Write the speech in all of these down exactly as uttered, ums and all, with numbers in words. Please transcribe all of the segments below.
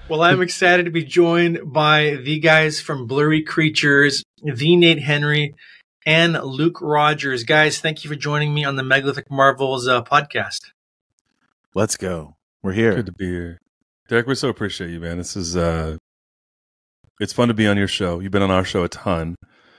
Well, I'm excited to be joined by the guys from Blurry Creatures, the Nate Henry, and Luke Rogers. Guys, thank you for joining me on the Megalithic Marvels uh, podcast. Let's go. We're here. Good to be here. Derek, we so appreciate you, man. This is, uh, it's fun to be on your show. You've been on our show a ton.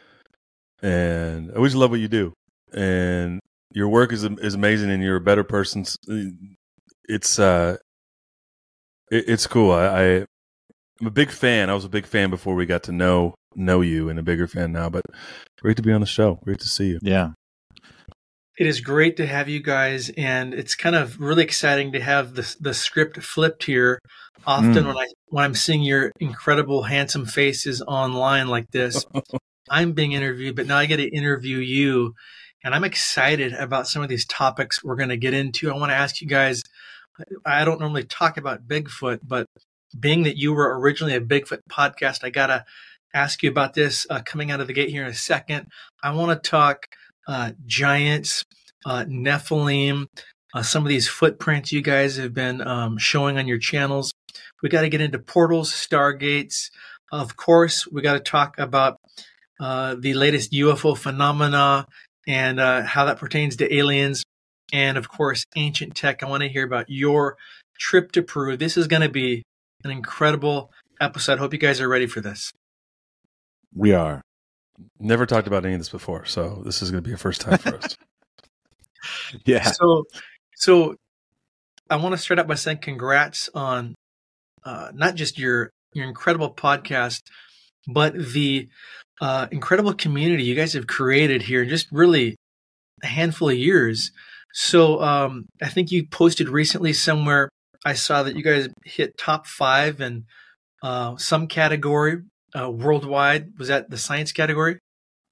And I always love what you do. And your work is is amazing, and you're a better person. It's uh, it, it's cool. I, I I'm a big fan. I was a big fan before we got to know know you, and a bigger fan now. But great to be on the show. Great to see you. Yeah, it is great to have you guys, and it's kind of really exciting to have the the script flipped here. Often mm. when I when I'm seeing your incredible, handsome faces online like this. I'm being interviewed, but now I get to interview you, and I'm excited about some of these topics we're going to get into. I want to ask you guys, I don't normally talk about Bigfoot, but being that you were originally a Bigfoot podcast, I got to ask you about this uh, coming out of the gate here in a second. I want to talk uh, giants, uh, Nephilim, uh, some of these footprints you guys have been um, showing on your channels. We got to get into portals, stargates. Of course, we got to talk about Uh, the latest U F O phenomena and uh, how that pertains to aliens, and of course, ancient tech. I want to hear about your trip to Peru. This is going to be an incredible episode. Hope you guys are ready for this. We are. Never talked about any of this before, so this is going to be a first time for us. Yeah. So, so I want to start out by saying congrats on uh, not just your your incredible podcast, but the uh, incredible community you guys have created here in just really a handful of years. So um, I think you posted recently somewhere, I saw that you guys hit top five in uh, some category uh, worldwide. Was that the science category?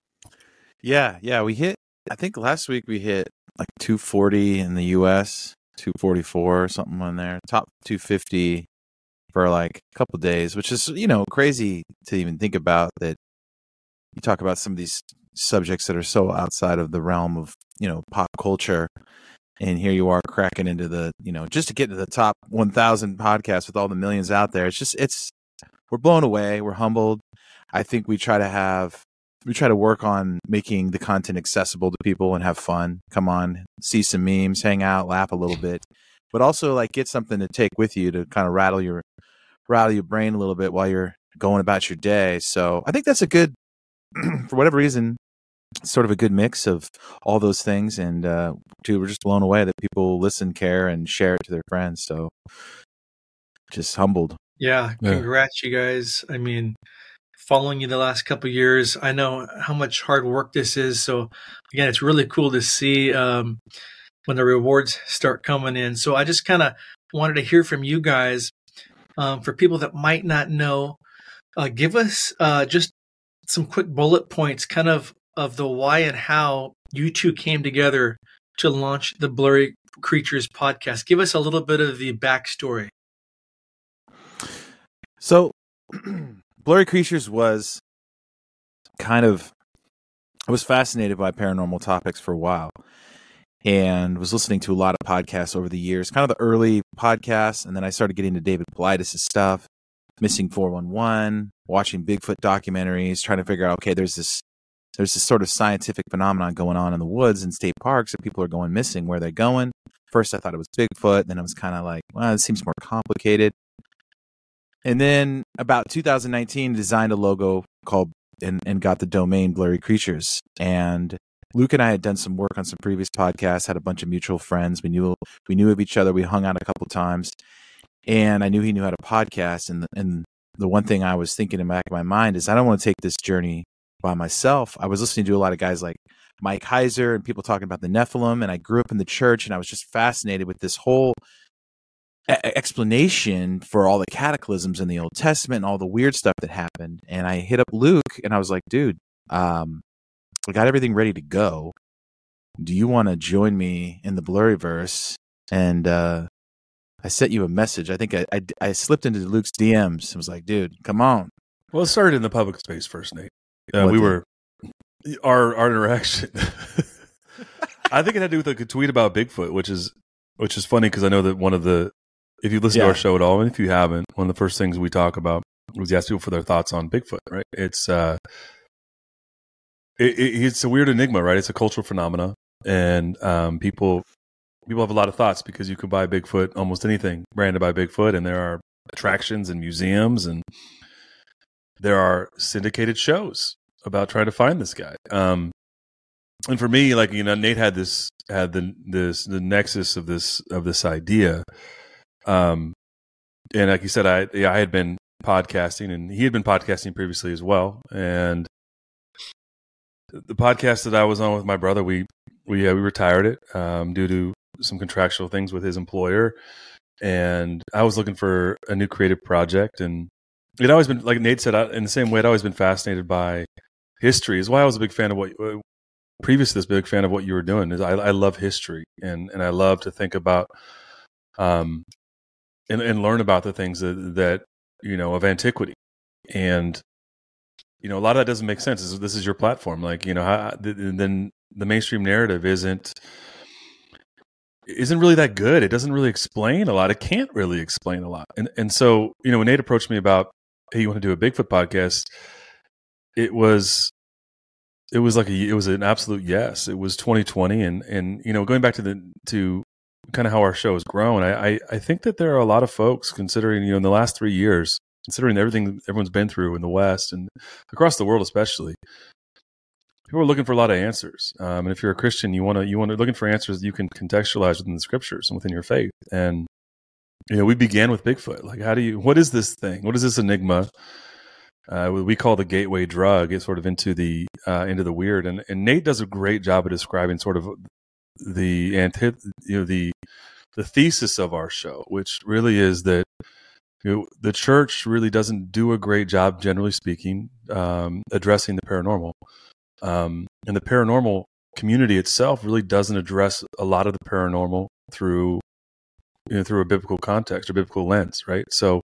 Yeah, yeah. We hit, I think last week we hit like two forty in the U S, two forty-four or something on there. Top two fifty for like a couple of days, which is, you know, crazy to even think about that. You talk about some of these subjects that are so outside of the realm of, you know, pop culture. And here you are cracking into the, you know, just to get to the top one thousand podcasts with all the millions out there. It's just, it's, we're blown away. We're humbled. I think we try to have, we try to work on making the content accessible to people and have fun. Come on, see some memes, hang out, laugh a little bit, but also like get something to take with you to kind of rattle your, rattle your brain a little bit while you're going about your day. So I think that's a good, for whatever reason, sort of a good mix of all those things. And uh, dude, we're just blown away that people listen, care, and share it to their friends. So just humbled. Yeah, congrats, yeah. You guys. I mean, following you the last couple of years, I know how much hard work this is. So again, it's really cool to see um, when the rewards start coming in. So I just kind of wanted to hear from you guys. Um, for people that might not know, uh, give us uh, just some quick bullet points kind of of the why and how you two came together to launch the Blurry Creatures podcast. Give us a little bit of the backstory. So Blurry Creatures was kind of, I was fascinated by paranormal topics for a while and was listening to a lot of podcasts over the years, kind of the early podcasts. And then I started getting into David Paulides' stuff, Missing four one one, watching Bigfoot documentaries, trying to figure out, okay, there's this, there's this sort of scientific phenomenon going on in the woods and state parks that people are going missing. Where are they going? First, I thought it was Bigfoot. Then I was kind of like, well, it seems more complicated. And then about two thousand nineteen, designed a logo called and, and got the domain Blurry Creatures. And Luke and I had done some work on some previous podcasts, had a bunch of mutual friends. We knew we knew of each other. We hung out a couple times. And I knew he knew how to podcast. And the, and the one thing I was thinking in the back of my mind is I don't want to take this journey by myself. I was listening to a lot of guys like Mike Heiser and people talking about the Nephilim. And I grew up in the church and I was just fascinated with this whole a- explanation for all the cataclysms in the Old Testament and all the weird stuff that happened. And I hit up Luke and I was like, dude, um, I got everything ready to go. Do you want to join me in the Blurryverse? And, uh, I sent you a message. I think I, I, I slipped into Luke's D Ms and was like, dude, come on. Well, it started in the public space first, Nate. Uh, we did? were, our our interaction, I think it had to do with like a tweet about Bigfoot, which is which is funny because I know that one of the if you listen Yeah. to our show at all, and if you haven't, one of the first things we talk about was ask people for their thoughts on Bigfoot. Right? It's uh, it, it, it's a weird enigma, right? It's a cultural phenomena, and um, people people have a lot of thoughts because you could buy Bigfoot, almost anything branded by Bigfoot, and there are attractions and museums, and there are syndicated shows about trying to find this guy. Um, and for me, like, you know, Nate had this had the this the nexus of this of this idea. Um, and like you said, I yeah, I had been podcasting, and he had been podcasting previously as well. And the podcast that I was on with my brother, we we uh, we retired it um, due to some contractual things with his employer, and I was looking for a new creative project. And it always been, like Nate said, I, in the same way, I'd always been fascinated by history. Is why I was a big fan of what uh, previous to this, big fan of what you were doing. Is I, I love history, and and I love to think about um and, and learn about the things that, that you know of antiquity. And you know, a lot of that doesn't make sense. This, this is your platform, like, you know, how, then the mainstream narrative isn't isn't really that good. It doesn't really explain a lot. It can't really explain a lot. And and so, you know, when Nate approached me about, hey, you want to do a Bigfoot podcast, it was it was like a it was an absolute yes. It was twenty twenty, and and you know, going back to the to kind of how our show has grown, I, I I think that there are a lot of folks considering, you know, in the last three years, considering everything everyone's been through in the West and across the world, especially, people are looking for a lot of answers. Um, and if you're a Christian, you want to you want to looking for answers that you can contextualize within the scriptures and within your faith. And you know, we began with Bigfoot. Like, how do you? What is this thing? What is this enigma? Uh, we call the gateway drug. It's sort of into the uh, into the weird. And and Nate does a great job of describing sort of the antith- you know the the thesis of our show, which really is that, you know, the church really doesn't do a great job, generally speaking, um, addressing the paranormal. Um, and the paranormal community itself really doesn't address a lot of the paranormal through, you know, through a biblical context or biblical lens, right? So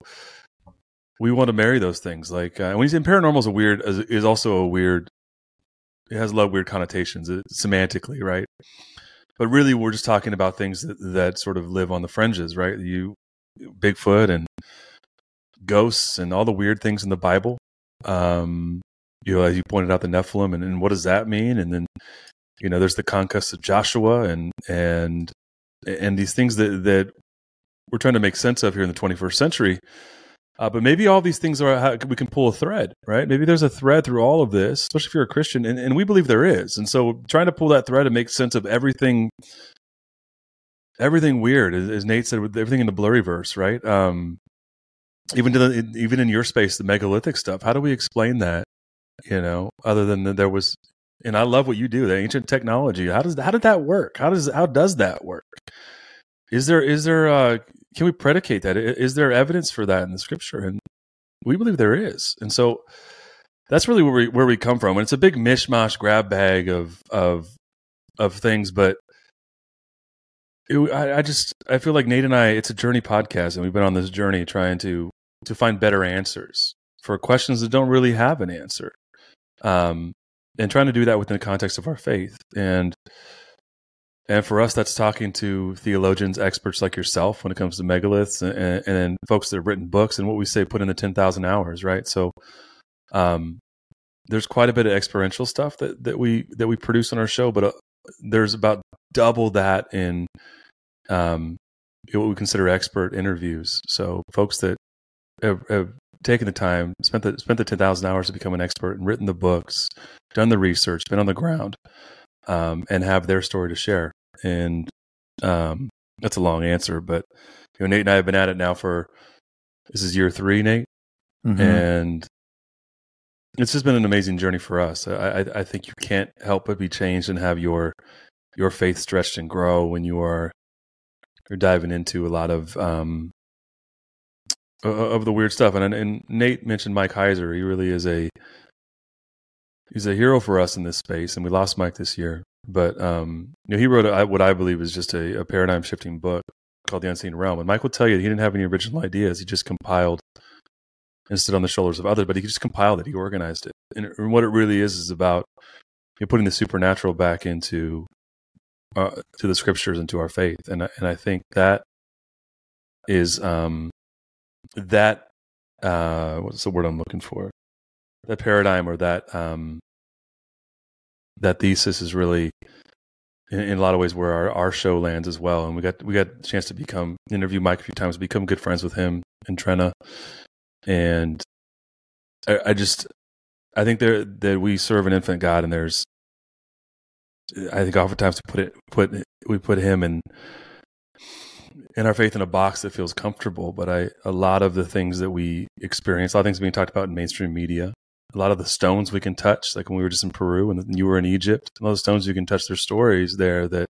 we want to marry those things. Like uh, when you say paranormal is a weird, is also a weird. It has a lot of weird connotations uh, semantically, right? But really, we're just talking about things that, that sort of live on the fringes, right? You, Bigfoot and ghosts and all the weird things in the Bible. Um, you know, as you pointed out, the Nephilim, and, and what does that mean? And then, you know, there's the conquest of Joshua, and and and these things that that we're trying to make sense of here in the twenty-first century. Uh, but maybe all these things are how we can pull a thread, right? Maybe there's a thread through all of this, especially if you're a Christian, and, and we believe there is. And so, trying to pull that thread and make sense of everything, everything weird, as, as Nate said, with everything in the blurryverse, right? Um, even to the, even in your space, the megalithic stuff. How do we explain that? You know, other than that there was, and I love what you do, the ancient technology. How does how did that work? How does how does that work? Is there is there uh, can we predicate that? Is there evidence for that in the scripture? And we believe there is. And so that's really where we where we come from. And it's a big mishmash grab bag of of of things, but it, I, I just I feel like Nate and I, it's a journey podcast, and we've been on this journey trying to to find better answers for questions that don't really have an answer. Um, and trying to do that within the context of our faith. And and for us, that's talking to theologians, experts like yourself when it comes to megaliths, and, and folks that have written books, and what we say, put in the ten thousand hours, right? So um, there's quite a bit of experiential stuff that, that we that we produce on our show, but uh, there's about double that in um, what we consider expert interviews. So folks that have, have taken the time, spent the spent the ten thousand hours to become an expert, and written the books, done the research, been on the ground, um, and have their story to share. And um, that's a long answer, but you know, Nate and I have been at it now for, this is year three, Nate, mm-hmm. and it's just been an amazing journey for us. I, I, I think you can't help but be changed and have your your faith stretched and grow when you are you're diving into a lot of um, of the weird stuff. And and Nate mentioned Mike Heiser. He really is a he's a hero for us in this space. And we lost Mike this year, but um, you know, he wrote a, what I believe is just a, a paradigm shifting book called The Unseen Realm. And Mike will tell you he didn't have any original ideas. He just compiled and stood on the shoulders of others, but he just compiled it. He organized it. And, it, and what it really is is about, you know, putting the supernatural back into uh, to the scriptures and to our faith. And and I think that is um, that uh, what's the word I'm looking for? That paradigm or that um, that thesis is really in, in a lot of ways where our, our show lands as well. And we got we got a chance to become interview Mike a few times, become good friends with him and Trenna. And I, I just I think there that we serve an infinite God, and there's I think oftentimes we put it put we put him in in our faith in a box that feels comfortable. But I a lot of the things that we experience, a lot of things being talked about in mainstream media, a lot of the stones we can touch, like when we were just in Peru and you were in Egypt, a lot of the stones you can touch, there's stories there that,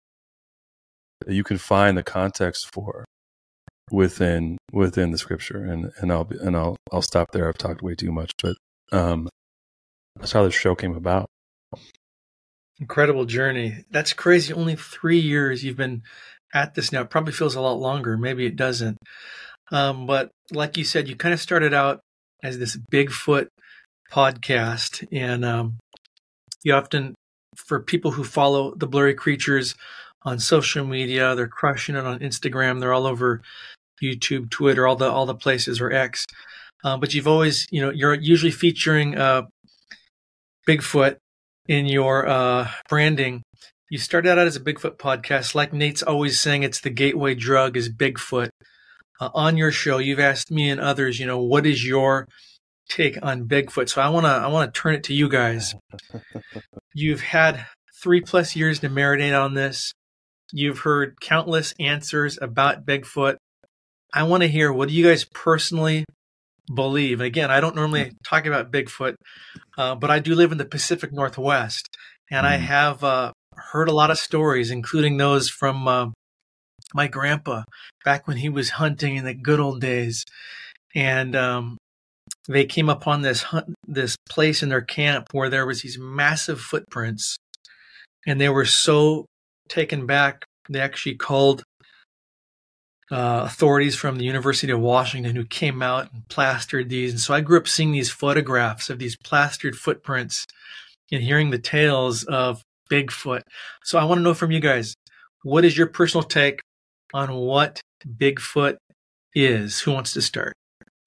that you can find the context for within within the scripture. And and I'll be, and I'll I'll stop there. I've talked way too much, but um, that's how this show came about. Incredible journey. That's crazy. Only three years you've been at this now. It probably feels a lot longer. Maybe it doesn't. Um, but like you said, you kind of started out as this Bigfoot podcast, and um, you often, for people who follow the Blurry Creatures on social media, they're crushing it on Instagram. They're all over YouTube, Twitter, all the all the places, or X. Uh, but you've always, you know, you're usually featuring uh, Bigfoot in your uh, branding. You started out as a Bigfoot podcast. Like Nate's always saying, it's the gateway drug is Bigfoot. Uh, on your show, you've asked me and others, you know, what is your take on Bigfoot? So I want to I want to turn it to you guys. You've had three plus years to marinate on this. You've heard countless answers about Bigfoot. I want to hear, what do you guys personally believe? And again, I don't normally talk about Bigfoot, uh, but I do live in the Pacific Northwest, and mm. I have uh, heard a lot of stories, including those from uh, my grandpa back when he was hunting in the good old days. And um, they came upon this hunt, this place in their camp where there was these massive footprints, and they were so taken back, they actually called uh, authorities from the University of Washington, who came out and plastered these. And so I grew up seeing these photographs of these plastered footprints and hearing the tales of Bigfoot. So I want to know from you guys, what is your personal take on what Bigfoot is? Who wants to start?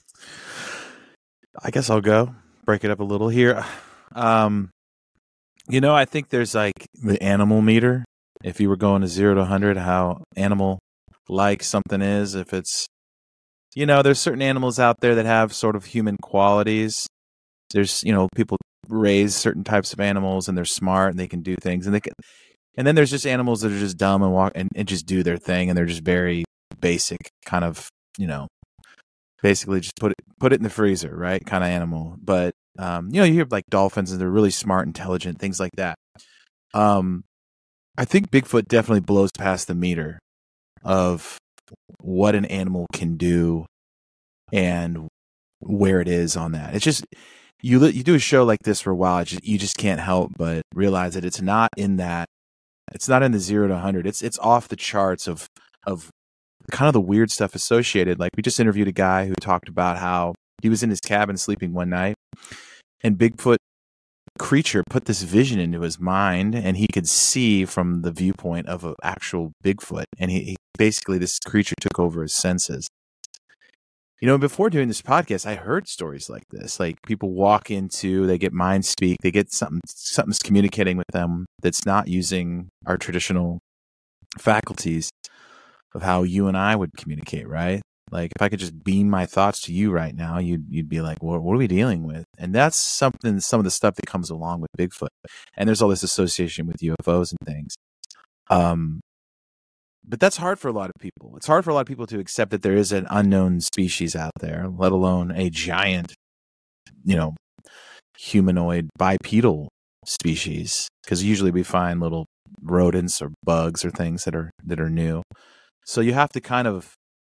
I guess I'll go. Break it up a little here. Um, you know, I think there's like the animal meter. If you were going to zero to one hundred, how animal-like something is. If it's, you know, there's certain animals out there that have sort of human qualities. There's, you know, people raise certain types of animals and they're smart and they can do things. And they can, and then there's just animals that are just dumb and walk and, and just do their thing. And they're just very basic kind of, you know, basically just put it put it in the freezer, right? Kind of animal. But um, you know, you hear like dolphins and they're really smart, intelligent, things like that. Um, I think Bigfoot definitely blows past the meter of what an animal can do and where it is on that. It's just you you do a show like this for a while, just, you just can't help but realize that it's not in that. It's not in the zero to one hundred. It's it's off the charts of of kind of the weird stuff associated. Like we just interviewed a guy who talked about how he was in his cabin sleeping one night, and Bigfoot creature put this vision into his mind, and he could see from the viewpoint of an actual Bigfoot. And he, he basically, this creature took over his senses. You know, before doing this podcast, I heard stories like this. Like people walk into, they get mind speak, they get something, something's communicating with them that's not using our traditional faculties of how you and I would communicate, right? Like if I could just beam my thoughts to you right now, you'd you'd be like, well, what are we dealing with? And that's something, some of the stuff that comes along with Bigfoot. And there's all this association with U F Os and things. Um, but that's hard for a lot of people. It's hard for a lot of people to accept that there is an unknown species out there, let alone a giant, you know, humanoid bipedal species. Because usually we find little rodents or bugs or things that are that are new. So you have to kind of,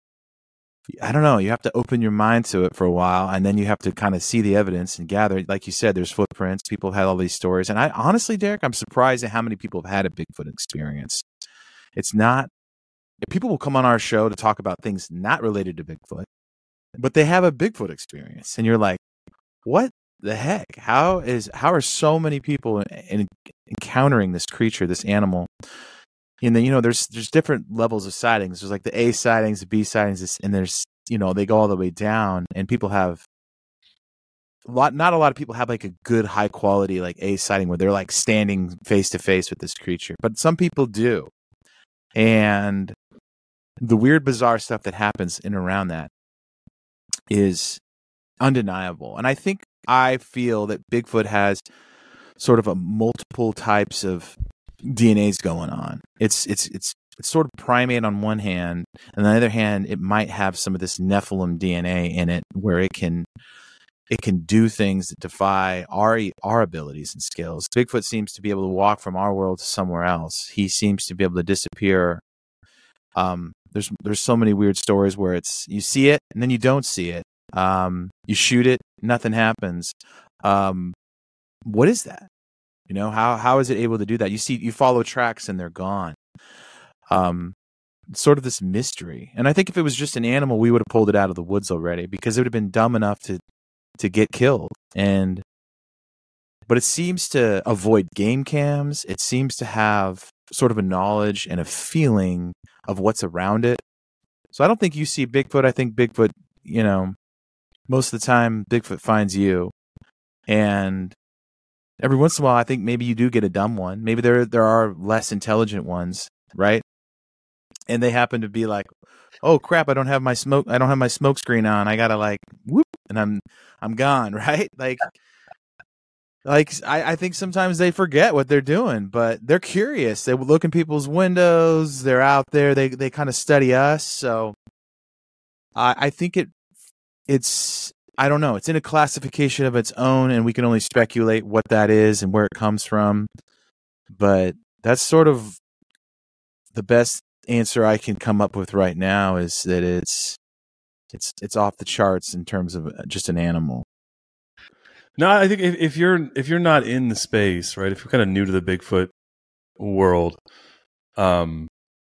I don't know, you have to open your mind to it for a while, and then you have to kind of see the evidence and gather. Like you said, there's footprints. People have had all these stories. And I honestly, Derek, I'm surprised at how many people have had a Bigfoot experience. It's not, people will come on our show to talk about things not related to Bigfoot, but they have a Bigfoot experience. And you're like, what the heck? How is, how are so many people in, in encountering this creature, this animal? And then, you know, there's there's different levels of sightings. There's like the A sightings, the B sightings, and there's, you know, they go all the way down, and people have a lot. Not a lot of people have like a good high quality like A sighting where they're like standing face to face with this creature, but some people do. And the weird, bizarre stuff that happens in and around that is undeniable. And I think I feel that Bigfoot has sort of a multiple types of D N As going on. It's it's it's it's sort of primate on one hand, and on the other hand, it might have some of this Nephilim D N A in it, where it can it can do things that defy our our abilities and skills. Bigfoot seems to be able to walk from our world to somewhere else. He seems to be able to disappear. Um, there's there's so many weird stories where it's you see it and then you don't see it. Um, you shoot it, nothing happens. Um, what is that? You know, how how is it able to do that? You see, you follow tracks and they're gone. Um, it's sort of this mystery. And I think if it was just an animal, we would have pulled it out of the woods already, because it would have been dumb enough to to get killed. And but it seems to avoid game cams. It seems to have sort of a knowledge and a feeling of what's around it. So I don't think you see Bigfoot. I think Bigfoot, you know, most of the time Bigfoot finds you. And every once in a while, I think maybe you do get a dumb one. Maybe there there are less intelligent ones, right? And they happen to be like, "Oh crap! I don't have my smoke. I don't have my smoke screen on. I gotta like whoop, and I'm I'm gone." Right? Like, like I, I think sometimes they forget what they're doing, but they're curious. They look in people's windows. They're out there. They they kind of study us. So I I think it it's. I don't know. It's in a classification of its own, and we can only speculate what that is and where it comes from. But that's sort of the best answer I can come up with right now, is that it's it's it's off the charts in terms of just an animal. No, I think if, if you're if you're not in the space, right? If you're kind of new to the Bigfoot world, um,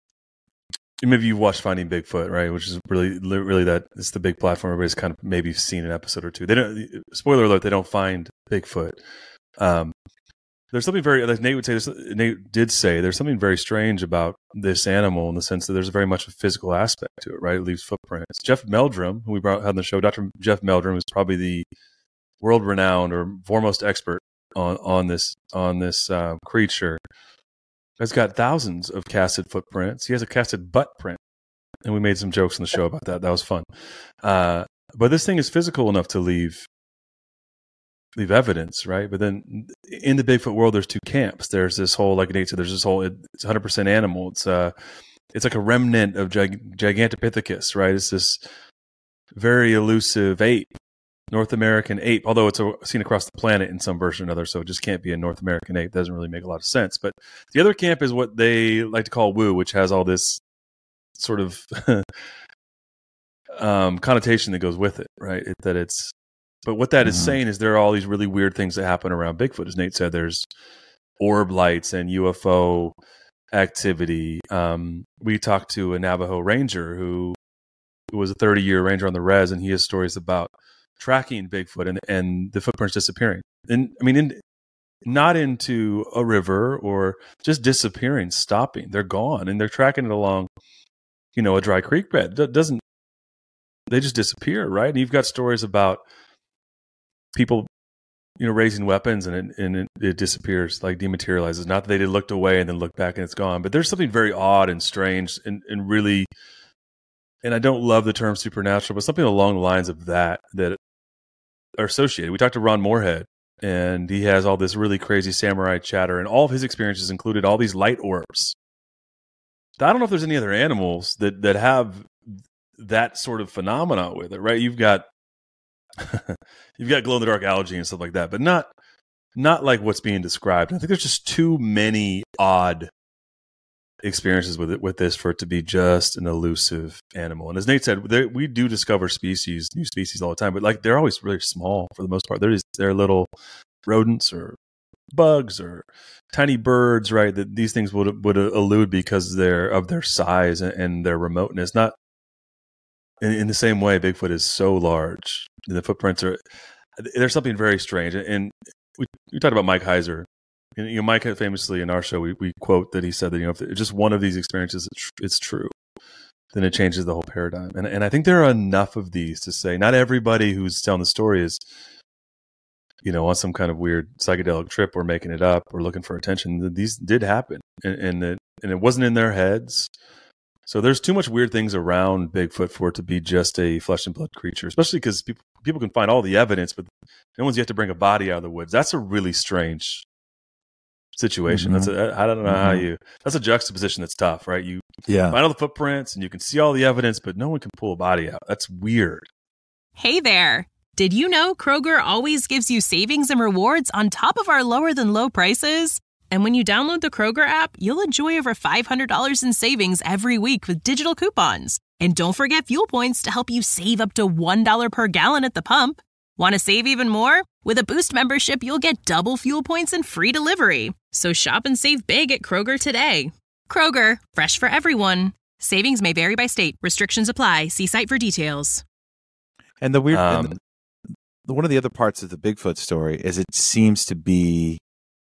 maybe you've watched Finding Bigfoot, right? Which is really, really that it's the big platform. Everybody's kind of maybe seen an episode or two. They don't. Spoiler alert: they don't find Bigfoot. Um, there's something very, like Nate would say. This, Nate did say there's something very strange about this animal in the sense that there's very much a physical aspect to it, right? It leaves footprints. Jeff Meldrum, who we brought on the show, Doctor Jeff Meldrum, is probably the world-renowned or foremost expert on on this on this uh, creature. Has got thousands of casted footprints. He has a casted butt print, and we made some jokes on the show about that. That was fun. Uh, but this thing is physical enough to leave leave evidence, right? But then in the Bigfoot world, there's two camps. There's this whole, like Nate said, there's this whole, it's one hundred percent animal. It's uh, it's like a remnant of Gig- Gigantopithecus, right? It's this very elusive ape. North American ape, although it's a, seen across the planet in some version or another, so it just can't be a North American ape. It doesn't really make a lot of sense. But the other camp is what they like to call woo, which has all this sort of um, connotation that goes with it, right? It, that it's, but what that mm-hmm. is saying is there are all these really weird things that happen around Bigfoot. As Nate said, there's orb lights and U F O activity. Um, we talked to a Navajo ranger who, who was a thirty-year ranger on the res, and he has stories about tracking Bigfoot and, and the footprints disappearing. And I mean, in, not into a river or just disappearing, stopping. They're gone, and they're tracking it along, you know, a dry creek bed. It doesn't, they just disappear, right? And you've got stories about people, you know, raising weapons and it, and it, it disappears, like dematerializes. Not that they looked away and then looked back and it's gone, but there's something very odd and strange and, and really, and I don't love the term supernatural, but something along the lines of that, that are associated. We talked to Ron Moorhead, and he has all this really crazy samurai chatter, and all of his experiences included all these light orbs. I don't know if there's any other animals that that have that sort of phenomenon with it, right? You've got you've got glow in the dark algae and stuff like that, but not not like what's being described. I think there's just too many odd experiences with it with this for it to be just an elusive animal. And as Nate said, we do discover species, new species all the time, but like they're always really small for the most part. They're just, they're little rodents or bugs or tiny birds, right? That these things would would elude because they're of their size and, and their remoteness. Not in, in the same way, Bigfoot is so large. The footprints are. There's something very strange, and we, we talked about Mike Heiser you know, Mike famously in our show, we, we quote that he said that, you know, if just one of these experiences it's true, then it changes the whole paradigm. And and I think there are enough of these to say not everybody who's telling the story is, you know, on some kind of weird psychedelic trip or making it up or looking for attention. These did happen, and and it, and it wasn't in their heads. So there's too much weird things around Bigfoot for it to be just a flesh and blood creature, especially because people people can find all the evidence, but no one's yet to bring a body out of the woods. That's a really strange situation. Mm-hmm. That's a, I don't know mm-hmm. how you. That's a juxtaposition that's tough, right? You yeah. find all the footprints and you can see all the evidence, but no one can pull a body out. That's weird. Hey there. Did you know Kroger always gives you savings and rewards on top of our lower than low prices? And when you download the Kroger app, you'll enjoy over five hundred dollars in savings every week with digital coupons. And don't forget fuel points to help you save up to one dollar per gallon at the pump. Want to save even more? With a Boost membership, you'll get double fuel points and free delivery. So shop and save big at Kroger today. Kroger, fresh for everyone. Savings may vary by state. Restrictions apply. See site for details. And the weird, Um, and the, one of the other parts of the Bigfoot story is it seems to be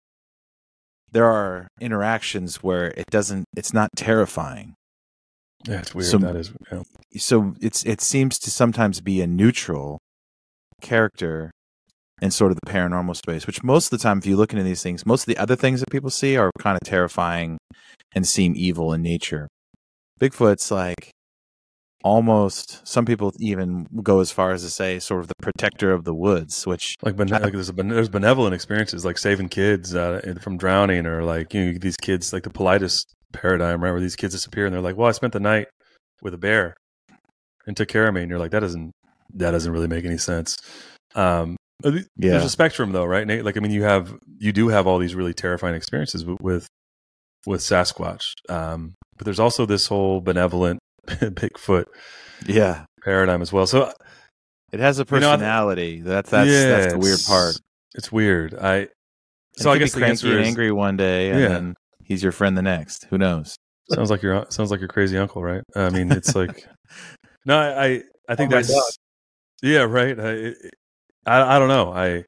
there are interactions where it doesn't, it's not terrifying. Yeah, it's weird. So- that is. Yeah. So it's it seems to sometimes be a neutral character in sort of the paranormal space, which most of the time, if you look into these things, most of the other things that people see are kind of terrifying and seem evil in nature. Bigfoot's like almost, some people even go as far as to say sort of the protector of the woods, which Like, bene- like there's, a, bene- there's benevolent experiences like saving kids uh, from drowning, or like, you know, these kids, like the politest paradigm, right, where these kids disappear and they're like, well, I spent the night with a bear and took care of me. And you're like, that doesn't, that doesn't really make any sense. Um, yeah. There's a spectrum though, right, Nate? Like, I mean, you have, you do have all these really terrifying experiences with, with, with Sasquatch. Um, but there's also this whole benevolent Bigfoot yeah, paradigm as well. So it has a You know, I- personality. that's that's yeah, that's the weird it's- part. It's weird. I, And so he I could guess be the cranky answer and is, angry one day, and Yeah. then he's your friend the next. Who knows? sounds like your, sounds like your crazy uncle, right? I mean, it's like, no, I, I, I think Oh my that's, God. yeah, right. I, I, I don't know. I,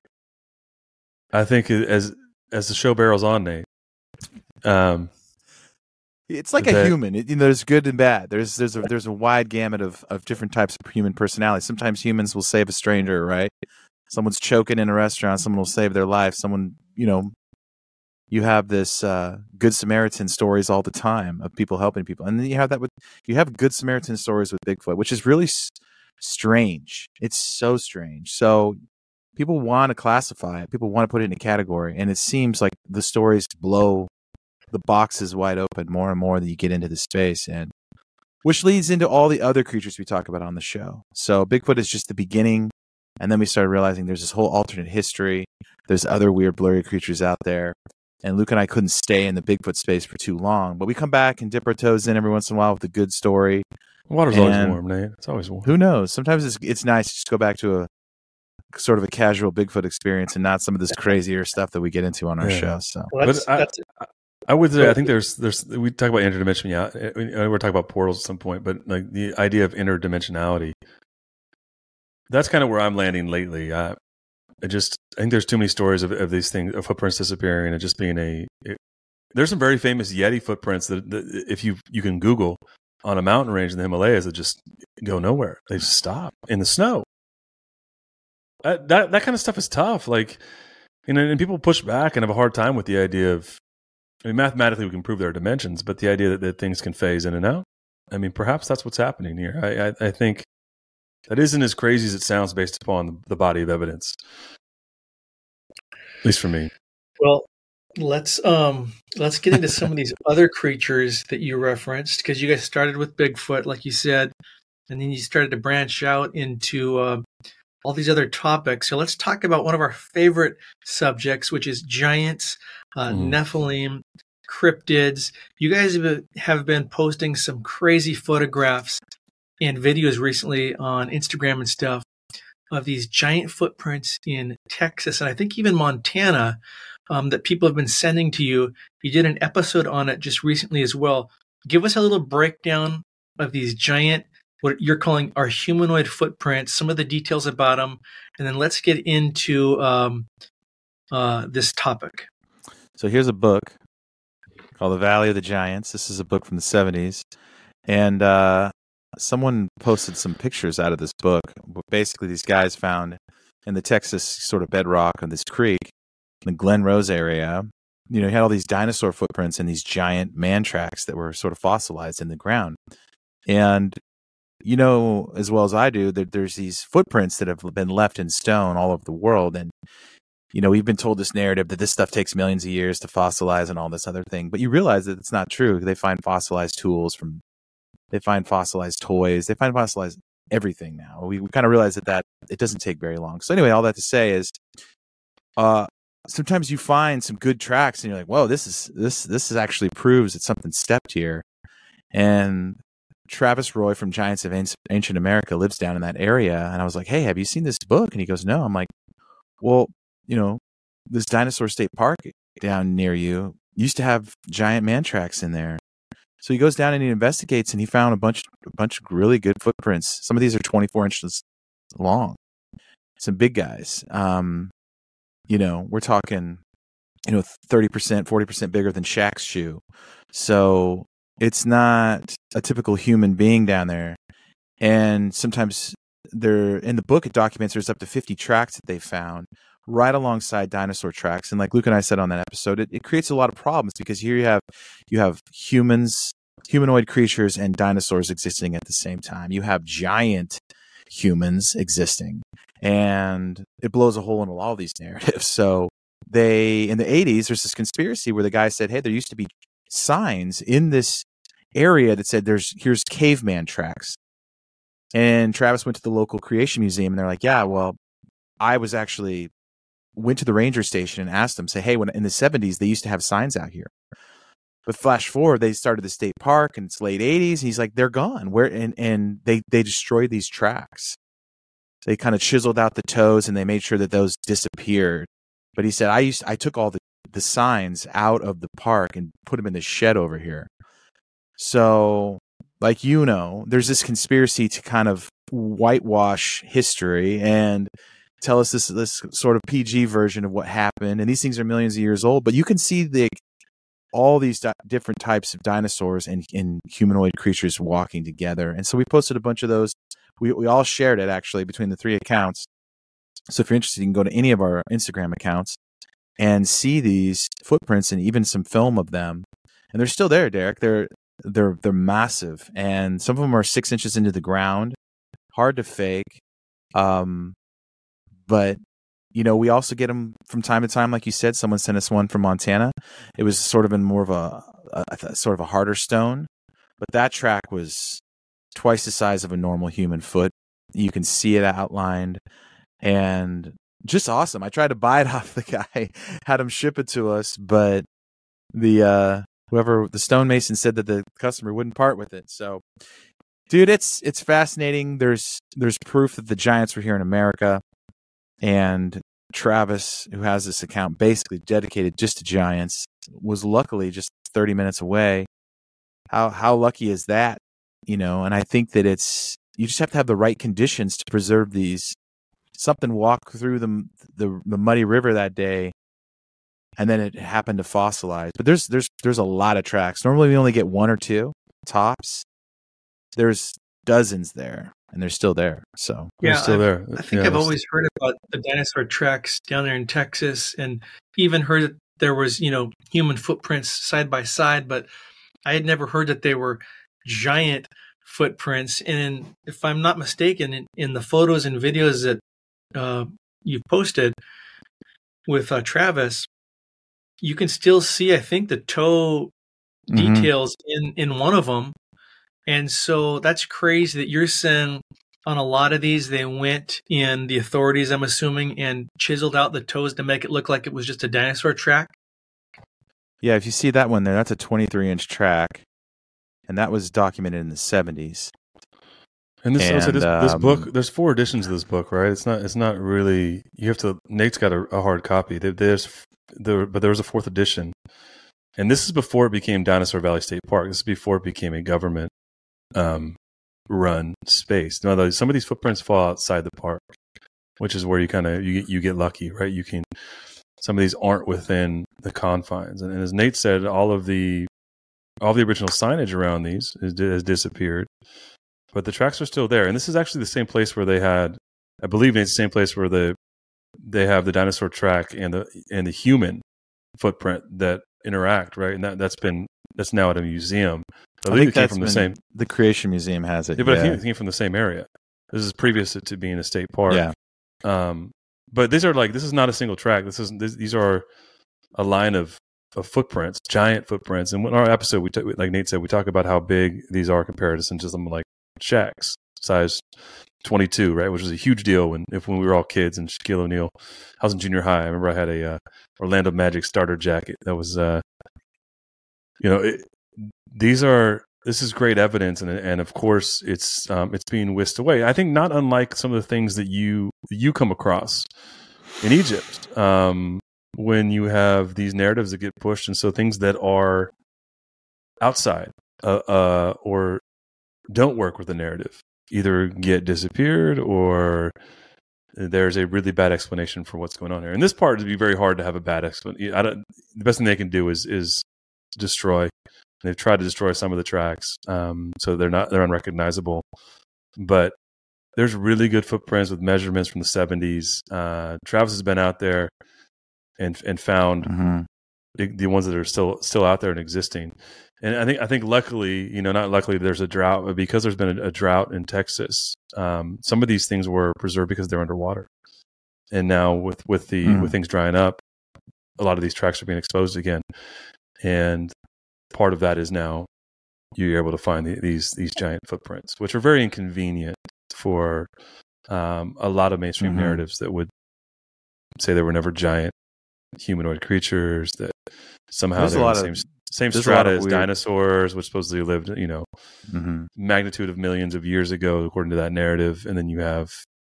I think as, as the show barrels on, Nate, um, It's like a that- human. It, you know, there's good and bad. There's there's a there's a wide gamut of, of different types of human personalities. Sometimes humans will save a stranger, right? Someone's choking in a restaurant, someone will save their life. Someone, you know, you have this uh, Good Samaritan stories all the time of people helping people, and then you have that with you have Good Samaritan stories with Bigfoot, which is really s- strange. It's so strange. So people want to classify it. People want to put it in a category, and it seems like the stories blow the box is wide open more and more that you get into the space, and which leads into all the other creatures we talk about on the show. So Bigfoot is just the beginning, and then we started realizing there's this whole alternate history. There's other weird blurry creatures out there, and Luke and I couldn't stay in the Bigfoot space for too long, but we come back and dip our toes in every once in a while with a good story. water's always And- warm, Nate. It's always warm. Who knows? Sometimes it's it's nice to just go back to a sort of a casual Bigfoot experience and not some of this crazier stuff that we get into on our Yeah. show. So Well, that's, But I- that's I would say I think there's there's we talk about interdimension. Yeah, we're talking about portals at some point, but like the idea of interdimensionality, that's kind of where I'm landing lately. I, I just I think there's too many stories of, of these things, of footprints disappearing and just being a. It, there's some very famous Yeti footprints that, that if you you can Google on a mountain range in the Himalayas that just go nowhere. They just stop in the snow. That that, that kind of stuff is tough. Like, you know, and people push back and have a hard time with the idea of. I mean, mathematically, we can prove there are dimensions, but the idea that, that things can phase in and out, I mean, perhaps that's what's happening here. I, I, I think that isn't as crazy as it sounds based upon the, the body of evidence, at least for me. Well, let's um let's get into some of these other creatures that you referenced, because you guys started with Bigfoot, like you said, and then you started to branch out into uh, all these other topics. So let's talk about one of our favorite subjects, which is giants, uh, Mm. Nephilim, cryptids. You guys have- have been posting some crazy photographs and videos recently on Instagram and stuff of these giant footprints in Texas, and I think even Montana, um, that people have been sending to you. You did an episode on it just recently as well. Give us a little breakdown of these giant, what you're calling our humanoid footprints, some of the details about them, and then let's get into um, uh, this topic. So here's a book called The Valley of the Giants. This is a book from the seventies. And uh, someone posted some pictures out of this book. Basically, these guys found in the Texas sort of bedrock on this creek, in the Glen Rose area, you know, you had all these dinosaur footprints and these giant man tracks that were sort of fossilized in the ground. And you know as well as I do that there's these footprints that have been left in stone all over the world. And, you know, we've been told this narrative that this stuff takes millions of years to fossilize and all this other thing. But you realize that it's not true. They find fossilized tools from, they find fossilized toys. They find fossilized everything now. We, we kind of realize that, that it doesn't take very long. So anyway, all that to say is, uh, sometimes you find some good tracks and you're like, whoa, this is, this, this is actually proves that something stepped here. And Travis Roy from Giants of Ancient America lives down in that area. And I was like, hey, have you seen this book? And he goes, no. I'm like, well, you know, this Dinosaur State Park down near you used to have giant man tracks in there. So he goes down and he investigates and he found a bunch, a bunch of really good footprints. Some of these are twenty-four inches long. Some big guys. Um, you know, we're talking, you know, thirty percent, forty percent bigger than Shaq's shoe. So it's not a typical human being down there. And sometimes they're in the book, it documents there's up to fifty tracks that they found right alongside dinosaur tracks. And like Luke and I said on that episode, it, it creates a lot of problems because here you have, you have humans, humanoid creatures and dinosaurs existing at the same time. You have giant humans existing, and it blows a hole in all these narratives. So they, in the eighties, there's this conspiracy where the guy said, hey, there used to be signs in this area that said there's here's caveman tracks. And Travis went to the local creation museum and they're like, yeah, well, I was actually went to the ranger station and asked them, say, hey, when in the seventies they used to have signs out here. But flash forward, they started the state park and it's late eighties. And he's like, they're gone. Where and and they they destroyed these tracks. They kind of chiseled out the toes and they made sure that those disappeared. But he said, I used I took all the, the signs out of the park and put them in the shed over here. So, like, you know, there's this conspiracy to kind of whitewash history and tell us this this sort of P G version of what happened. And these things are millions of years old, but you can see the all these di- different types of dinosaurs and, and humanoid creatures walking together. And so we posted a bunch of those. We we all shared it actually between the three accounts. So if you're interested, you can go to any of our Instagram accounts and see these footprints and even some film of them. And they're still there, Derek. They're They're they're massive, and some of them are six inches into the ground, hard to fake. Um, but you know, we also get them from time to time, like you said. Someone sent us one from Montana. It was sort of in more of a, a, a sort of a harder stone, but that track was twice the size of a normal human foot. You can see it outlined, and just awesome. I tried to buy it off the guy, had him ship it to us, but the uh, whoever the stonemason said that the customer wouldn't part with it. So, dude, it's it's fascinating. There's there's proof that the Giants were here in America, and Travis, who has this account basically dedicated just to Giants, was luckily just thirty minutes away. How how lucky is that? You know, and I think that it's you just have to have the right conditions to preserve these. Something walked through the the, the muddy river that day, and then it happened to fossilize. But there's there's there's a lot of tracks. Normally we only get one or two tops. There's dozens there, and they're still there. So yeah, they're still I've, there. I think yeah, I've always heard about the dinosaur tracks down there in Texas, and even heard that there was, you know, human footprints side by side, but I had never heard that they were giant footprints. And if I'm not mistaken, in, in the photos and videos that uh, you posted with uh, Travis, you can still see, I think, the toe mm-hmm. details in, in one of them. And so that's crazy that you're saying on a lot of these, they went in, the authorities, I'm assuming, and chiseled out the toes to make it look like it was just a dinosaur track. Yeah, if you see that one there, that's a twenty-three inch track. And that was documented in the seventies. And this, and, so this, um, this book, there's four editions of this book, right? It's not, it's not really. You have to. Nate's got a, a hard copy. There, there's, there, but there was a fourth edition, and this is before it became Dinosaur Valley State Park. This is before it became a government um, run space. Now, some of these footprints fall outside the park, which is where you kind of you you get lucky, right? You can some of these aren't within the confines. And, and as Nate said, all of the all the original signage around these has, has disappeared, but the tracks are still there. And this is actually the same place where they had, I believe it's the same place where the they have the dinosaur track and the and the human footprint that interact, right? And that that's been that's now at a museum. I, I believe it came from the same. The Creation Museum has it. Yeah, but yeah. I think it came from the same area. This is previous to being a state park. Yeah. Um, but these are like this is not a single track. This is this, these are a line of, of footprints, giant footprints. And in our episode, we t- like Nate said, we talk about how big these are compared to some just something like Shaq's size twenty-two, right? Which was a huge deal when if when we were all kids and Shaquille O'Neal. I was in junior high. I remember I had a uh, Orlando Magic starter jacket that was, uh, you know, it, these are. This is great evidence, and and of course, it's um, it's being whisked away. I think not unlike some of the things that you you come across in Egypt um, when you have these narratives that get pushed, and so things that are outside uh, uh, or don't work with the narrative either get disappeared or there's a really bad explanation for what's going on here. And this part would be very hard to have a bad explanation. I don't, the best thing they can do is is destroy. They've tried to destroy some of the tracks, um, so they're not they're unrecognizable. But there's really good footprints with measurements from the seventies. Uh, Travis has been out there and and found mm-hmm. the, the ones that are still still out there and existing. And I think I think luckily, you know, not luckily, there's a drought, but because there's been a, a drought in Texas, um, some of these things were preserved because they're underwater. And now with with the mm. with things drying up, a lot of these tracks are being exposed again, and part of that is now you're able to find the, these these giant footprints, which are very inconvenient for um, a lot of mainstream mm-hmm. narratives that would say there were never giant humanoid creatures, that somehow there's they're a the lot same, of, same strata as dinosaurs, which supposedly lived, you know, mm-hmm. magnitude of millions of years ago, according to that narrative. And then you have,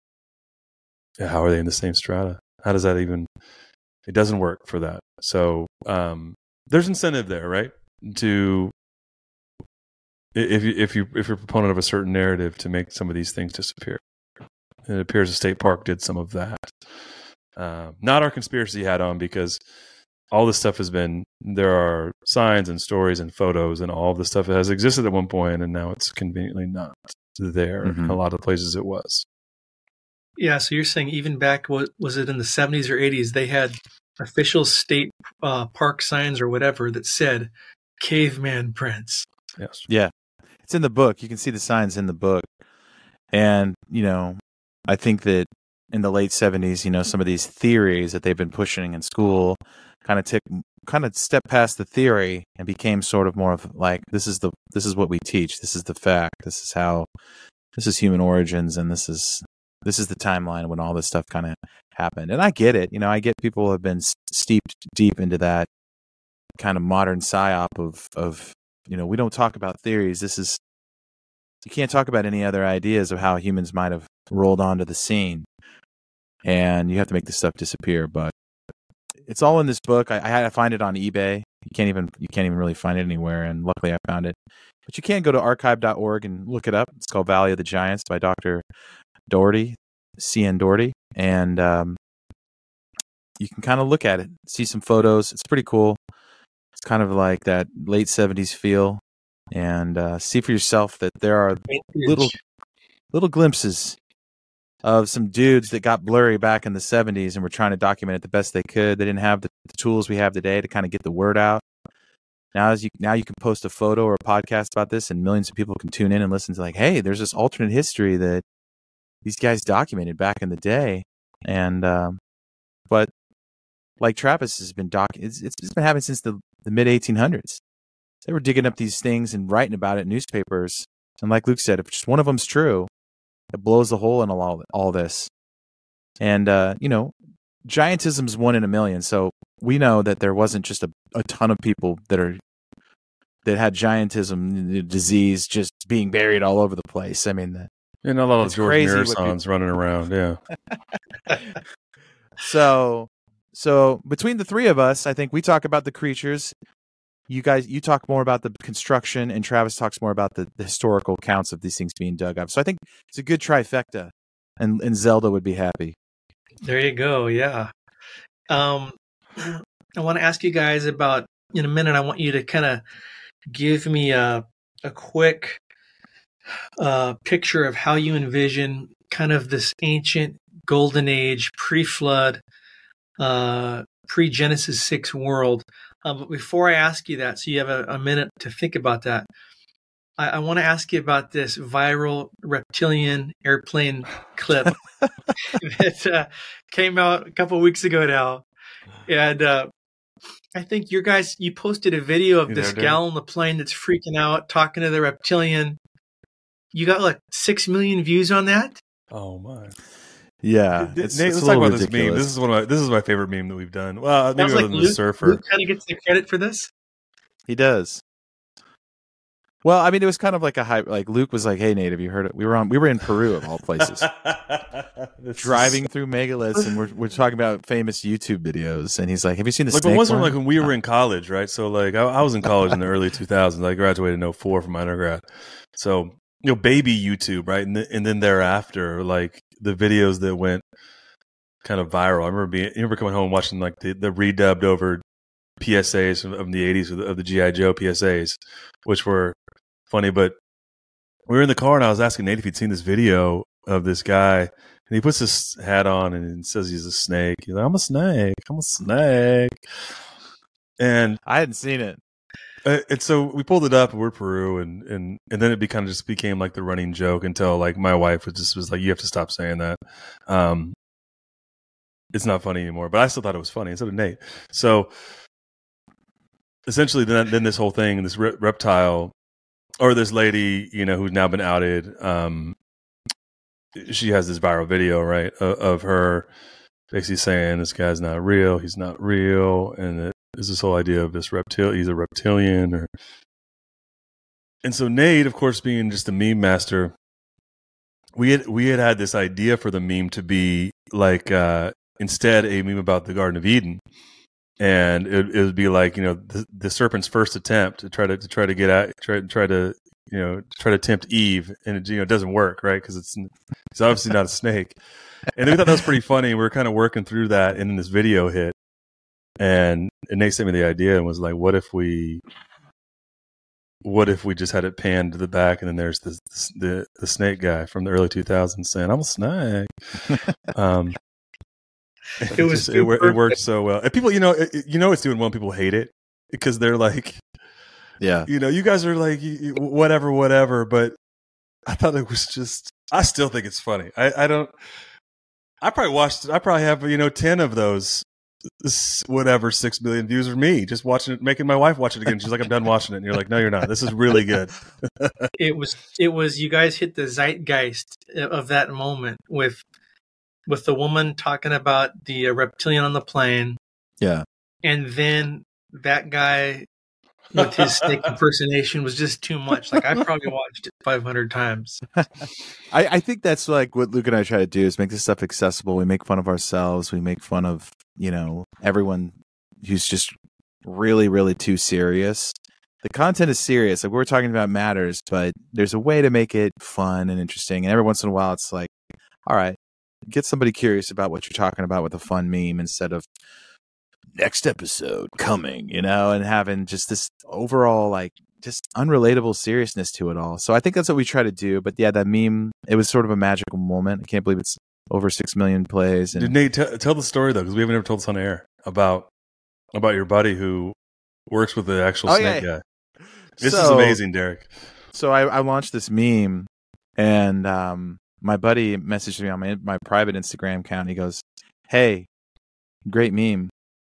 how are they in the same strata? How does that even, it doesn't work for that. So um, there's incentive there, right? To if you if you if you're a proponent of a certain narrative to make some of these things disappear. And it appears the state park did some of that. Uh, not our conspiracy hat on, because all this stuff has been, there are signs and stories and photos and all of this stuff that has existed at one point, and now it's conveniently not there. Mm-hmm. In a lot of places it was. Yeah, so you're saying even back, what was it in the seventies or eighties, they had official state uh, park signs or whatever that said caveman prints. Yes. Yeah. It's in the book. You can see the signs in the book. And, you know, I think that in the late seventies, you know, some of these theories that they've been pushing in school kind of took, kind of stepped past the theory and became sort of more of like, this is the, this is what we teach. This is the fact. This is how, this is human origins. And this is, this is the timeline when all this stuff kind of happened. And I get it. You know, I get people have been steeped deep into that kind of modern psyop of, of, you know, we don't talk about theories. This is, you can't talk about any other ideas of how humans might have rolled onto the scene. And you have to make this stuff disappear. But it's all in this book. I, I had to find it on eBay. You can't even, you can't even really find it anywhere. And luckily I found it. But you can go to archive dot org and look it up. It's called Valley of the Giants by Doctor Doherty, C N Doherty. And um, you can kind of look at it, see some photos. It's pretty cool. It's kind of like that late seventies feel, and uh, see for yourself that there are little little glimpses of some dudes that got blurry back in the seventies and were trying to document it the best they could. They didn't have the, the tools we have today to kind of get the word out. Now, as you now you can post a photo or a podcast about this, and millions of people can tune in and listen to like, hey, there's this alternate history that these guys documented back in the day, and um, but like Travis has been doc, it's, it's been happening since the, the mid eighteen hundreds. They were digging up these things and writing about it in newspapers, and like Luke said, if just one of them's true, it blows the hole in all all this. And uh, you know, giantism's one in a million, so we know that there wasn't just a, a ton of people that are that had giantism disease just being buried all over the place. I mean, the, and a lot of George Mirassans running around, yeah. so, so between the three of us, I think we talk about the creatures. You guys, you talk more about the construction, and Travis talks more about the, the historical accounts of these things being dug up. So I think it's a good trifecta, and and Zelda would be happy. There you go. Yeah. Um, I want to ask you guys about, in a minute, I want you to kind of give me a, a quick uh, picture of how you envision kind of this ancient golden age, pre-flood, uh, pre-Genesis six world. Uh, but before I ask you that, so you have a, a minute to think about that, I, I want to ask you about this viral reptilian airplane clip that uh, came out a couple of weeks ago now. And uh, I think your guys, you posted a video of You this there, gal on the plane that's freaking out, talking to the reptilian. You got like six million views on that? Oh my! Yeah, Nate, it's, let's it's a talk little about this meme. ridiculous. This is one of my, this is my favorite meme that we've done. Well, maybe Sounds other like than Luke, the surfer. Luke kind of gets the credit for this. He does. Well, I mean, it was kind of like a hype. Like Luke was like, "Hey, Nate, have you heard it? We were on. We were in Peru of all places, driving through megaliths, and we're we're talking about famous YouTube videos." And he's like, "Have you seen the Like, snake but wasn't one?" like when we were in college, right? So, like, I, I was in college in the early two thousands. I graduated in oh four from my undergrad. So, you know, baby YouTube, right? And, th- and then thereafter, like the videos that went kind of viral. I remember being, I remember coming home and watching like the, the redubbed over P S As of, of the eighties of the, of the G I Joe P S As, which were funny. But we were in the car and I was asking Nate if he'd seen this video of this guy, and he puts this hat on and says he's a snake. He's like, "I'm a snake. I'm a snake." And I hadn't seen it. Uh, and so we pulled it up, and we're Peru, and and and then it be, kind of just became like the running joke until like my wife was just was like, "You have to stop saying that. Um, it's not funny anymore." But I still thought it was funny, and so did Nate. So essentially, then then this whole thing, this re- reptile, or this lady, you know, who's now been outed. Um, she has this viral video, right, of, of her basically saying this guy's not real, he's not real, and it is this whole idea of this reptile, he's a reptilian, or and so Nate, of course, being just a meme master, we had we had had this idea for the meme to be like uh, instead a meme about the Garden of Eden, and it, it would be like, you know, the, the serpent's first attempt to try to to try to get out, try try to you know try to tempt Eve, and it, you know, it doesn't work, right? Because it's it's obviously not a snake. And we thought that was pretty funny. We were kind of working through that, and then this video hit, and, and Nate sent me the idea and was like, "What if we, what if we just had it panned to the back, and then there's this, this, the the snake guy from the early two thousands saying, 'I'm a snake.'" um, it, It was just, it, it worked so well. And people, you know, it, you know, it's doing well. And people hate it because they're like, Yeah, you know, you guys are like, whatever, whatever. But I thought it was just. I still think it's funny. I, I don't. I probably watched. I probably have, you know, ten of those, whatever, six million views of me just watching it, making my wife watch it again. She's like, "I'm done watching it." And you're like, "No, you're not. This is really good." It was. It was. You guys hit the zeitgeist of that moment with with the woman talking about the uh, reptilian on the plane, yeah. and then that guy with his snake impersonation was just too much. Like, I probably watched it five hundred times. I, I think that's like what Luke and I try to do is make this stuff accessible. We make fun of ourselves. We make fun of, you know, everyone who's just really, really too serious. The content is serious. Like, we're talking about matters, but there's a way to make it fun and interesting. And every once in a while, it's like, all right, get somebody curious about what you're talking about with a fun meme instead of next episode coming, you know, and having just this overall, like, just unrelatable seriousness to it all. So I think that's what we try to do. But yeah, that meme, it was sort of a magical moment. I can't believe it's over six million plays. And Did Nate t- tell the story though? Because we haven't ever told this on air about about your buddy who works with the actual Oh, snake yeah. guy. This So- is amazing, Derek. So I, I launched this meme, and um, my buddy messaged me on my, my private Instagram account. He goes, "Hey, great meme.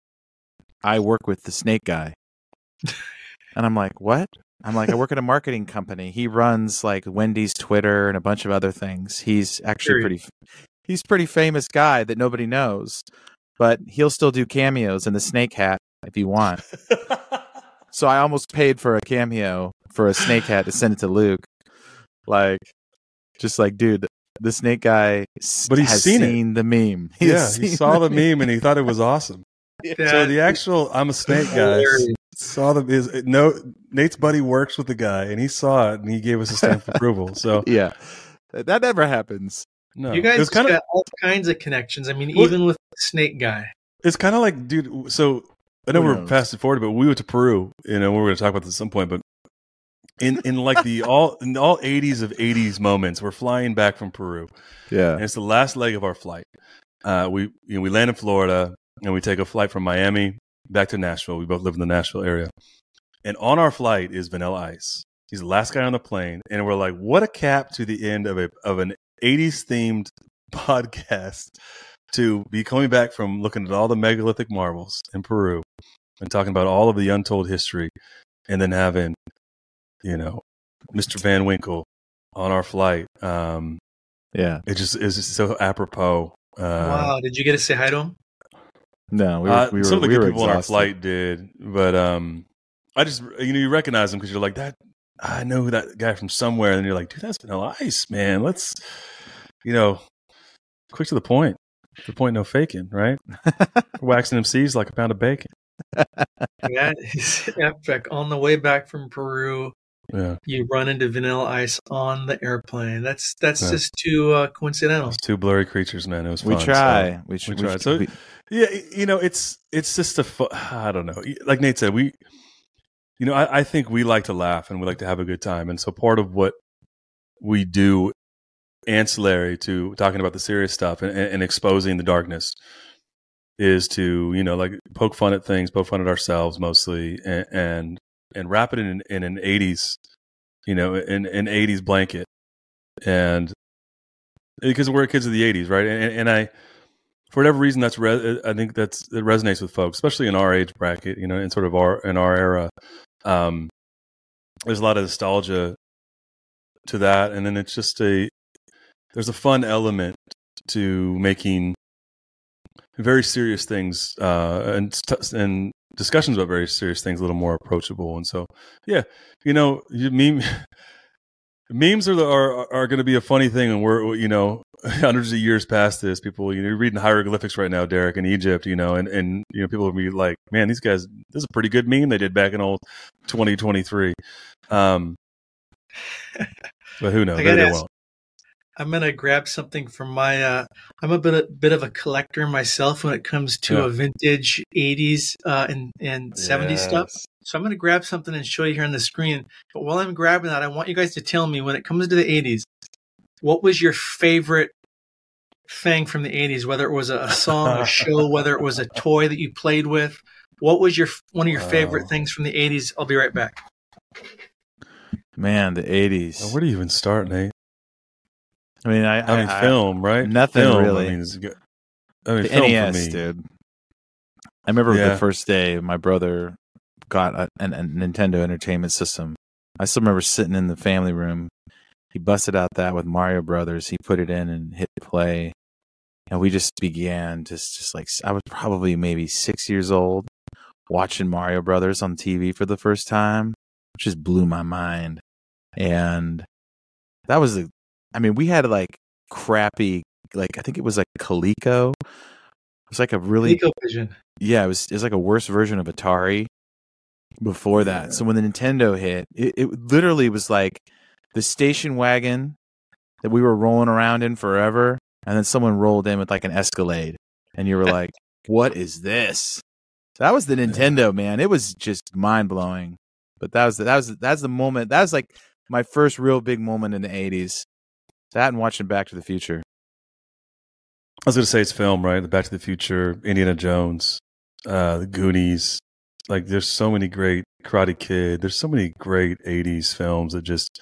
I work with the snake guy." And I'm like, "What?" I'm like, "I work at a marketing company. He runs like Wendy's Twitter and a bunch of other things. He's actually Period. pretty, he's a pretty famous guy that nobody knows, but he'll still do cameos in the snake hat if you want." So I almost paid for a cameo for a snake hat to send it to Luke. Like, just like, dude, the snake guy s- But he's has seen seen, it. the meme. Yeah, has he seen saw the meme and he thought it was awesome. So That- the actual "I'm a snake" guy Hilarious. saw the is no Nate's buddy works with the guy and he saw it and he gave us a stamp of approval. So Yeah, that that never happens. no, you it guys was kind got of all kinds of connections. I mean, Well- even with the snake guy. it's kind of like, dude. So I know Who we're knows? fast forward, but we went to Peru. You know, we're going to talk about this at some point. But in in like the all in all eighties of eighties moments, we're flying back from Peru, Yeah. and it's the last leg of our flight. Uh, we you know we land in Florida, and we take a flight from Miami back to Nashville. We both live in the Nashville area, and on our flight is Vanilla Ice. He's the last guy on the plane, and we're like, what a cap to the end of a of an eighties themed podcast to be coming back from looking at all the megalithic marbles in Peru and talking about all of the untold history, and then having, you know, Mister Van Winkle on our flight. Um, Yeah. it just is just so apropos. Uh, Wow. Did you get to say hi to him? No, we were, uh, we were, some of the we good were people on our exhausted. flight did, but um, I just, you know, you recognize them because you're like, that, I know who that guy from somewhere. And you're like, dude, that's Vanilla Ice, man. Let's, you know, quick to the point. The point, no faking, right? Waxing M Cs like a pound of bacon. That is epic. On the way back from Peru, Yeah. you run into Vanilla Ice on the airplane. That's that's Yeah. just too uh, coincidental. It's two blurry creatures, man. It was fun. We try. So, we, sh- we we tried. sh- So, we- yeah, you know, it's it's just a fu- I don't know. Like Nate said, we, you know, I, I think we like to laugh and we like to have a good time, and so part of what we do, ancillary to talking about the serious stuff and, and exposing the darkness, is to, you know, like poke fun at things, poke fun at ourselves mostly, and and, and wrap it in, in an eighties, you know, in an eighties blanket, and because we're kids of the eighties, right? And, and I, for whatever reason, that's re- I think that's it resonates with folks, especially in our age bracket, you know, in sort of our in our era. Um, there's a lot of nostalgia to that, and then it's just a there's a fun element to making very serious things uh, and and discussions about very serious things a little more approachable. And so, yeah, you know, you meme memes are the, are are going to be a funny thing, and we're, you know, hundreds of years past this, people, you know, you're reading hieroglyphics right now, Derek, in Egypt, you know, and and you know, people will be like, man, these guys, this is a pretty good meme they did back in old twenty twenty-three. Um, but who knows? I Maybe gotta they ask- won't. I'm gonna grab something from my. Uh, I'm a bit a bit of a collector myself when it comes to Yeah. a vintage eighties uh, and and seventies stuff. Yes. So I'm gonna grab something and show you here on the screen. But while I'm grabbing that, I want you guys to tell me, when it comes to the eighties, what was your favorite thing from the eighties? Whether it was a, a song, a show, whether it was a toy that you played with. What was your one of your Wow. favorite things from the eighties? I'll be right back. man, the eighties. Where do you even start, Nate? I mean, I, I mean, I, film, right? nothing film, really. I mean, is good. I mean, the film N E S, for me. dude. I remember Yeah. the first day my brother got a, a, a Nintendo Entertainment System. I still remember sitting in the family room. He busted out that with Mario Brothers. He put it in and hit play, and we just began just just like I was probably maybe six years old, watching Mario Brothers on T V for the first time, which just blew my mind. And that was the, I mean, we had like crappy, like I think it was like Coleco. It was like a really ColecoVision. yeah, it was it was like a worse version of Atari before that. So when the Nintendo hit, it, it literally was like the station wagon that we were rolling around in forever, and then someone rolled in with like an Escalade, and you were like, "What is this?" That was the Nintendo, man. It was just mind blowing. But that was the, that was that's the moment. That was like my first real big moment in the eighties. That and watching Back to the Future. I was going to say it's film, right? The Back to the Future, Indiana Jones, uh, the Goonies. Like, there's so many great Karate Kid. There's so many great eighties films that just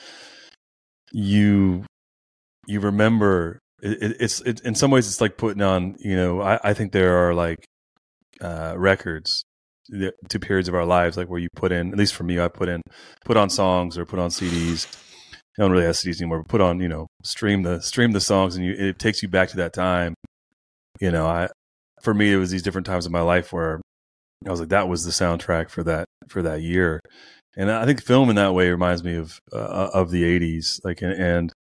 you you remember. It, it, it's it, in some ways it's like putting on. You know, I, I think there are like uh, records that, to periods of our lives, like where you put in. At least for me, I put in put on songs or put on C Ds. I don't really have C Ds anymore, but put on, you know, stream the stream the songs, and you, it takes you back to that time. You know, I for me it was these different times of my life where I was like, that was the soundtrack for that for that year, and I think film in that way reminds me of uh, of the eighties, like and, and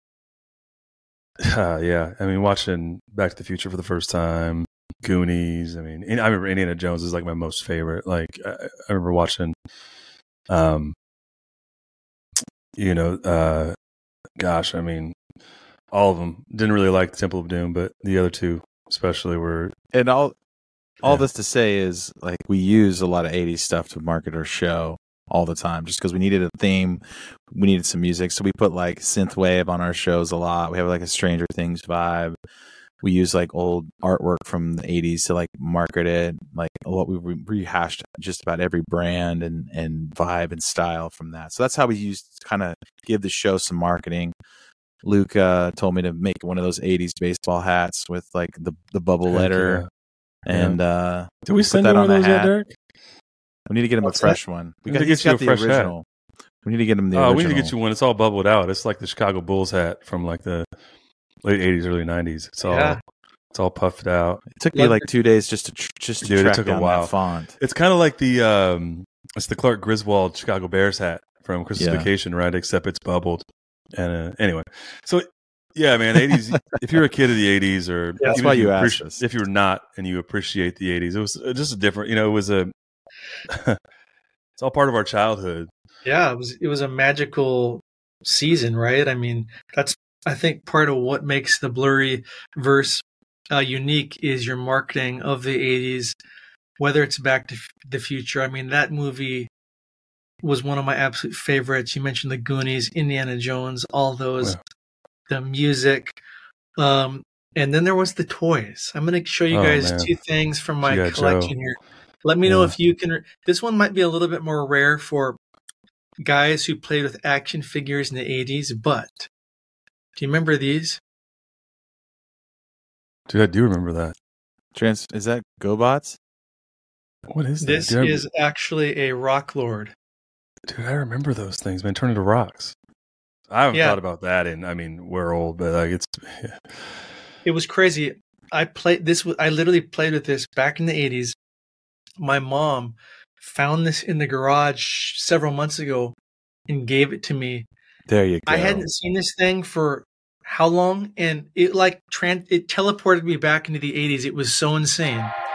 uh, yeah, I mean, watching Back to the Future for the first time, Goonies. I mean, I remember Indiana Jones is like my most favorite. Like I, I remember watching, um, you know, uh, gosh, I mean, all of them. Didn't really like the Temple of Doom, but the other two especially were And all all Yeah. this to say is, like, we use a lot of eighties stuff to market our show all the time, just because we needed a theme, we needed some music, so we put like synthwave on our shows a lot. We have like a Stranger Things vibe. We use like old artwork from the eighties to like market it. Like a lot, we re- rehashed just about every brand and and vibe and style from that. So that's how we used to kind of give the show some marketing. Luke uh, told me to make one of those eighties baseball hats with like the the bubble Heck letter, yeah. and uh, Did we put send that you on one of the those yet, hat. Derek? We need to get him What's a fresh one. We We got, need to he's get you got a the fresh hat. original. We need to get him the Oh, original. we need to get you one. It's all bubbled out. It's like the Chicago Bulls hat from like the late eighties, early nineties. It's all Yeah. it's all puffed out. It took me Love like it. two days just to tr- just to Dude, it track took a down while. that font. It's kind of like the um, it's the Clark Griswold Chicago Bears hat from Christmas Yeah. Vacation, right? Except it's bubbled. And uh, anyway, so yeah, man, eighties. If you're a kid of the eighties, or Yeah. That's even why if you asked appreci- us. if you're not and you appreciate the eighties, it was just a different. You know, it was a. It's all part of our childhood. Yeah, it was it was a magical season, right? I mean, that's I think part of what makes the Blurry verse uh, unique is your marketing of the eighties, whether it's Back to F- the Future. I mean, that movie was one of my absolute favorites. You mentioned the Goonies, Indiana Jones, all those, Yeah. the music. Um, and then there was the toys. I'm going to show you Oh, guys man. two things from my G I. collection Joe. here. Let me know Yeah. if you can. This one might be a little bit more rare for guys who played with action figures in the eighties, but do you remember these? Dude, I do remember that. Trans is that GoBots? What is that? This Dude, I- is actually a Rock Lord. Dude, I remember those things, man. Turn into rocks. I haven't Yeah. thought about that, and I mean, we're old, but like it's. It was crazy. I played this. I literally played with this back in the eighties. My mom found this in the garage several months ago and gave it to me. There you go. I hadn't seen this thing for how long, and it like tran- it teleported me back into the eighties. It was so insane.